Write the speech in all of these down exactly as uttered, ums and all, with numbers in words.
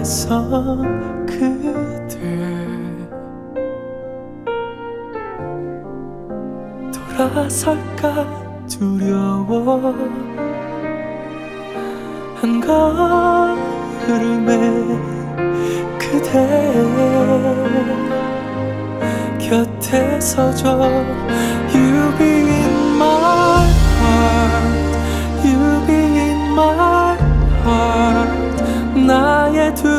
서 그대 돌아설까 두려워 한걸음에 그대 곁에 서줘. You be in my heart, you be in my heart. 나의 두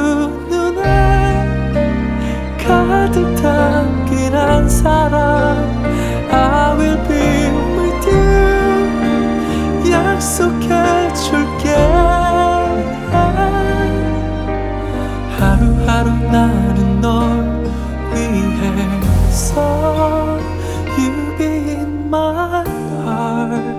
눈에 가득 담긴 한 사람 I will be with you. 약속해 줄게. 하루하루 나는 널 위해서 You be in my heart.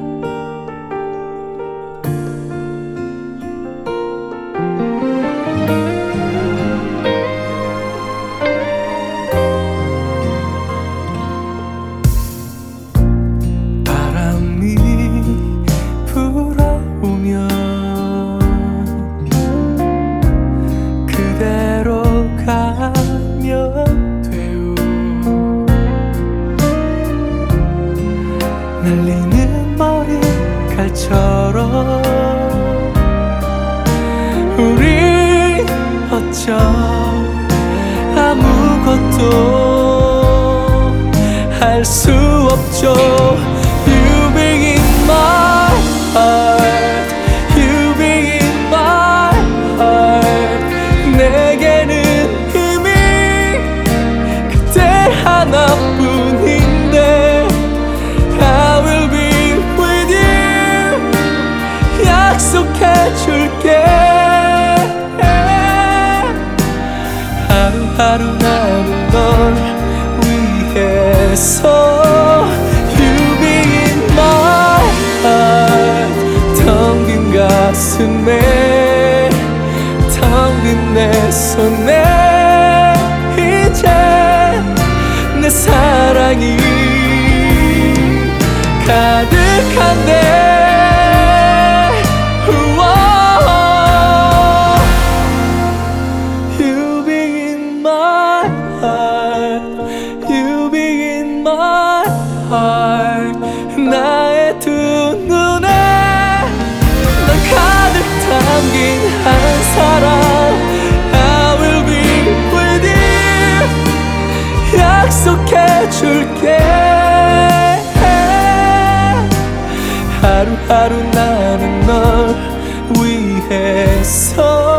바람이 불어오면 그대로 가면 돼요. 날리는 머리칼처럼 우린 어쩜 아무것도 할 수 없죠. You be in my heart, you be in my heart. 내게는 이미 그대 하나뿐인데 I will be with you. 약속해 줄게. 하루하루 나는 널 위해서 You be in my heart. 텅 빈 가슴에 텅 빈 내 손에 이제 내 사랑이 가득한데 우와. You be in my heart, you be in my heart. 나의 두 눈에 넌 가득 담긴 한 사람 I will be with you. 약속해 줄게. 하루하루 나는 널 위해서